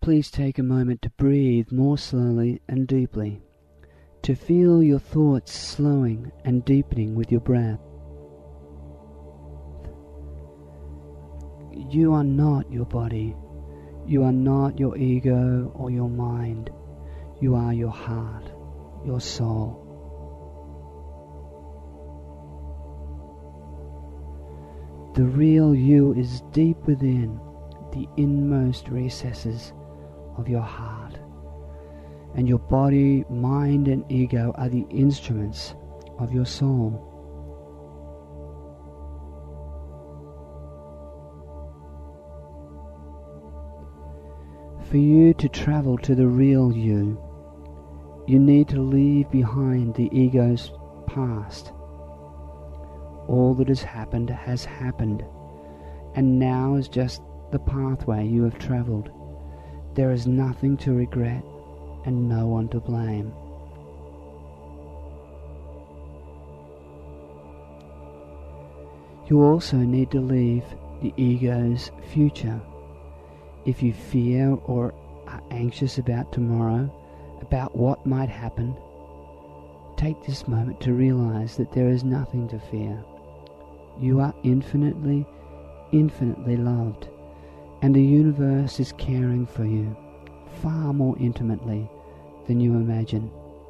Please take a moment to breathe more slowly and deeply, to feel your thoughts slowing and deepening with your breath. You are not your body. You are not your ego or your mind. You are your heart, your soul. The real you is deep within the inmost recesses of your heart, and your body, mind, and ego are the instruments of your soul. For you to travel to the real you, you need to leave behind the ego's past. All that has happened, and now is just the pathway you have travelled. There is nothing to regret and no one to blame. You also need to leave the ego's future. If you fear or are anxious about tomorrow, about what might happen, take this moment to realize that there is nothing to fear. You are infinitely, infinitely loved, and the universe is caring for you far more intimately than you imagine.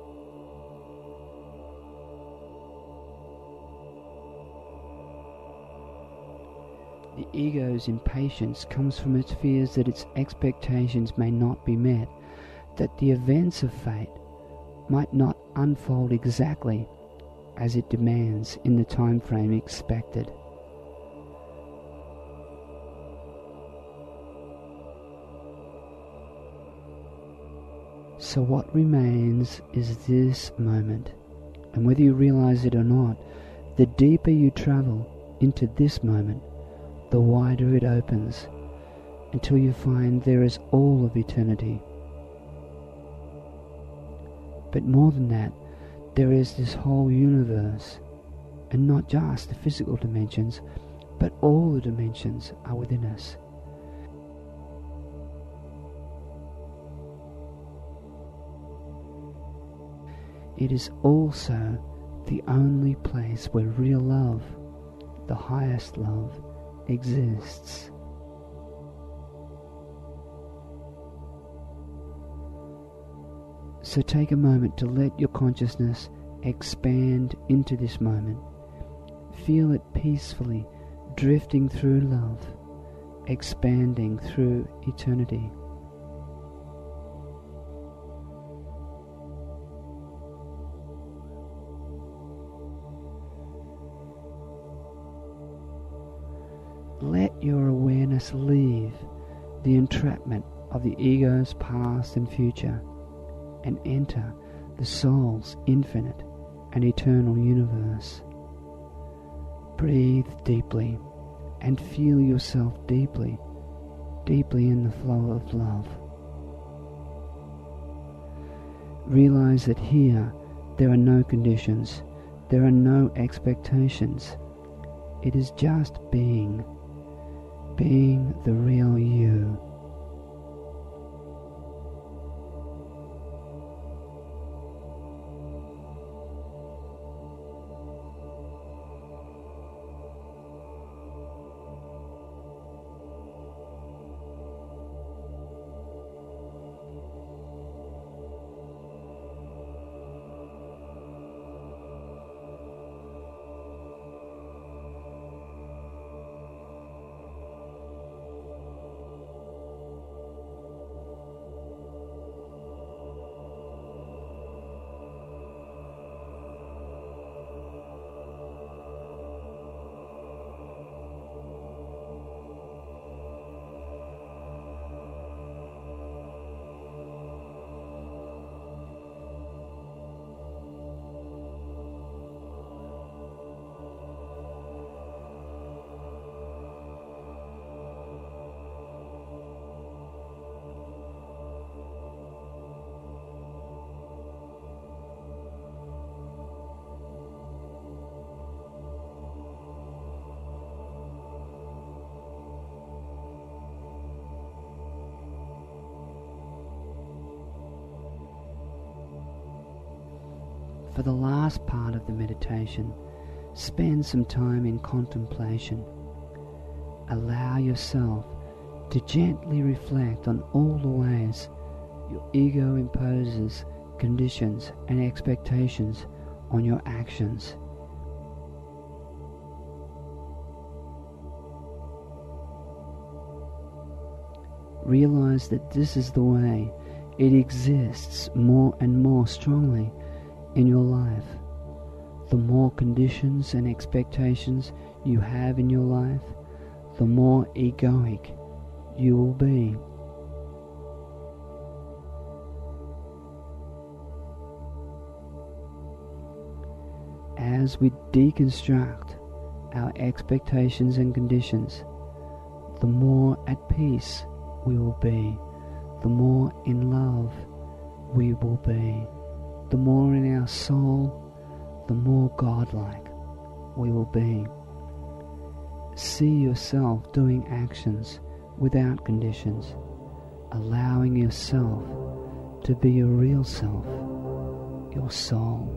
The ego's impatience comes from its fears that its expectations may not be met, that the events of fate might not unfold exactly as it demands in the time frame expected. So what remains is this moment, and whether you realize it or not, the deeper you travel into this moment, the wider it opens, until you find there is all of eternity. But more than that, there is this whole universe, and not just the physical dimensions, but all the dimensions are within us. It is also the only place where real love, the highest love, exists. So take a moment to let your consciousness expand into this moment. Feel it peacefully drifting through love, expanding through eternity. Let your awareness leave the entrapment of the ego's past and future and enter the soul's infinite and eternal universe. Breathe deeply and feel yourself deeply, deeply in the flow of love. Realize that here there are no conditions, there are no expectations. It is just being the real you. for the last part of the meditation, spend some time in contemplation. Allow yourself to gently reflect on all the ways your ego imposes conditions and expectations on your actions. Realize that this is the way it exists more and more strongly in your life. The more conditions and expectations you have in your life, the more egoic you will be. As we deconstruct our expectations and conditions, the more at peace we will be, the more in love we will be, the more in our soul, the more godlike we will be. See yourself doing actions without conditions, allowing yourself to be your real self, your soul.